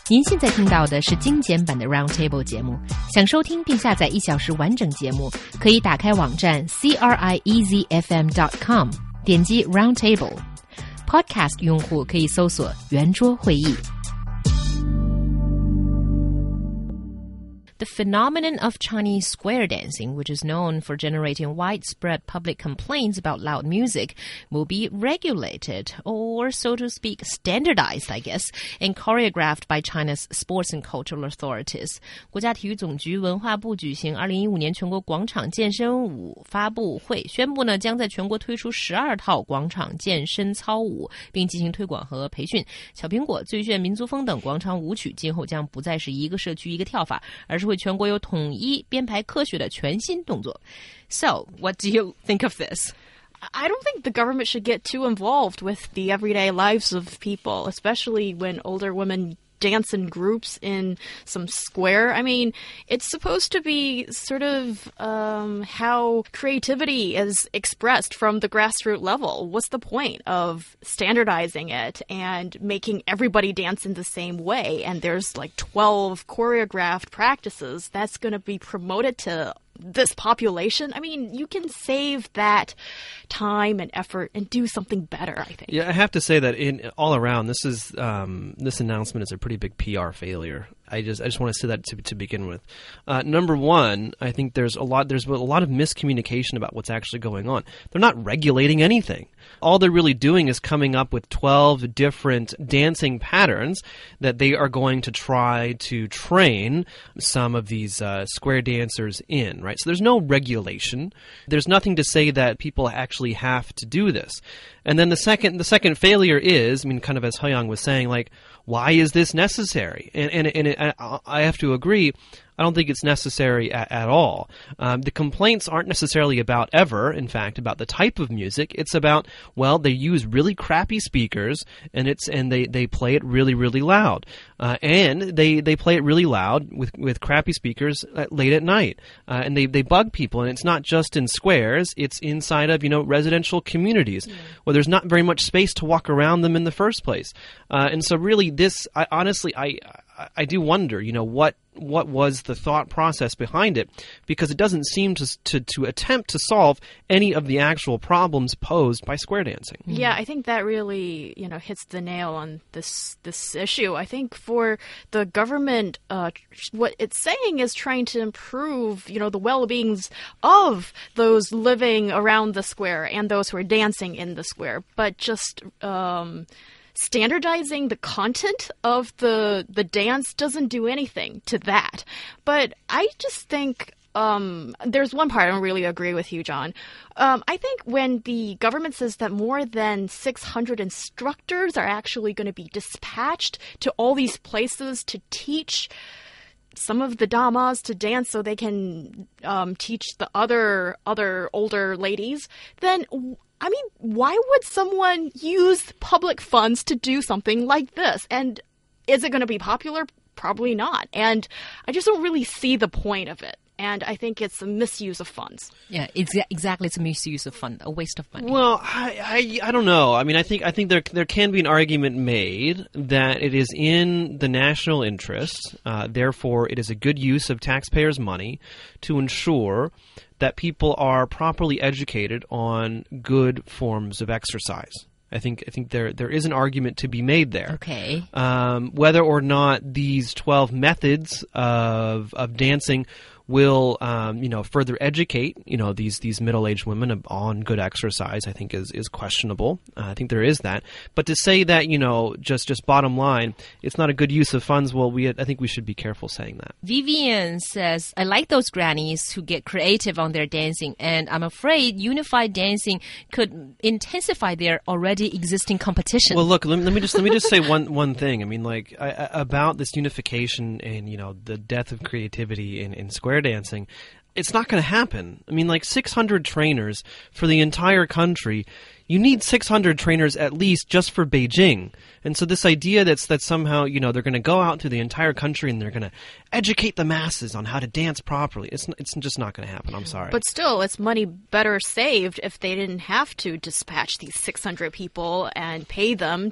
您现在听到的是精简版的 Roundtable 节目。想收听并下载1小时完整节目，可以打开网站 CRIEZFM.com， 点击 Roundtable。Podcast 用户可以搜索圆桌会议。The phenomenon of Chinese square dancing, which is known for generating widespread public complaints about loud music, will be regulated, or so to speak, standardized, I guess, and choreographed by China's sports and cultural authorities. 国家体育总局文化部举行2015年全国广场健身舞发布会，宣布呢将在全国推出12套广场健身操舞，并进行推广和培训。小苹果、最炫民族风等广场舞曲今后将不再是一个社区一个跳法，而是会全国有统一编排科学的全新动作。So, what do you think of this? I don't think the government should get too involved with the everyday lives of people, especially when older women dance in groups in some square. I mean, it's supposed to be sort of how creativity is expressed from the grassroots level. What's the point of standardizing it and making everybody dance in the same way? And there's like 12 choreographed practices that's going to be promoted to this population. I mean, you can save that time and effort and do something better, I think. Yeah, I have to say that all around, this announcement is a pretty big PR failure. I just want to say that to begin with. Number one, I think there's a lot of miscommunication about what's actually going on. They're not regulating anything. All they're really doing is coming up with 12 different dancing patterns that they are going to try to train some of these square dancers in, right? So there's no regulation. There's nothing to say that people actually have to do this. And then the second failure is, I mean, kind of as He-Yang was saying, like, why is this necessary? And I have to agree, I don't think it's necessary at all. The complaints aren't necessarily about about the type of music. It's about, well, they use really crappy speakers and they play it really, really loud. And they play it really loud with crappy speakers late at night. And they bug people. And it's not just in squares, it's inside of, residential communities where there's not very much space to walk around them in the first place. And so really I do wonder, what was the thought process behind it, because it doesn't seem to attempt to solve any of the actual problems posed by square dancing. Yeah, I think that really, hits the nail on this issue. I think for the government, what it's saying is trying to improve, the well-beings of those living around the square and those who are dancing in the square, but just standardizing the content of the dance doesn't do anything to that. But I just think there's one part I don't really agree with you, John. I think when the government says that more than 600 instructors are actually going to be dispatched to all these places to teach some of the damas to dance so they can teach the other older ladies, then I mean, why would someone use public funds to do something like this? And is it going to be popular? Probably not. And I just don't really see the point of it. And I think it's a misuse of funds. Yeah, exactly. It's a misuse of fund, a waste of money. Well, I don't know. I mean, I think there can be an argument made that it is in the national interest, therefore it is a good use of taxpayers' money to ensure that people are properly educated on good forms of exercise. I think there is an argument to be made there. Okay. Whether or not these 12 methods of dancing will further educate these middle-aged women on good exercise, I think is questionable. I think there is that. But to say that just bottom line, it's not a good use of funds, well, I think we should be careful saying that. Vivian says, I like those grannies who get creative on their dancing, and I'm afraid unified dancing could intensify their already existing competition. Well, look, let me just say one thing. I mean, like about this unification and the death of creativity in square dancing, it's not going to happen. I mean, like 600 trainers for the entire country. You need 600 trainers at least just for Beijing. And so this idea that somehow, they're going to go out through the entire country and they're going to educate the masses on how to dance properly, it's just not going to happen. I'm sorry. But still, it's money better saved if they didn't have to dispatch these 600 people and pay them